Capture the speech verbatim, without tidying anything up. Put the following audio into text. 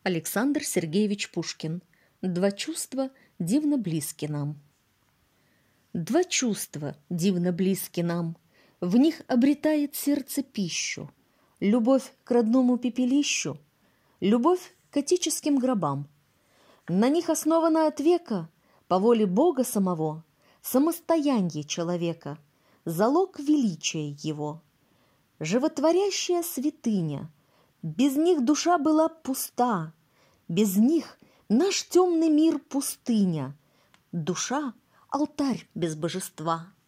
Александр Сергеевич Пушкин. Два чувства дивно близки нам. Два чувства дивно близки нам, в них обретает сердце пищу. Любовь к родному пепелищу, любовь к отеческим гробам. На них основано от века, по воле Бога самого, самостояние человека, залог величия его. Животворящая святыня, без них душа была пуста, без них наш темный мир пустыня, душа — алтарь без божества.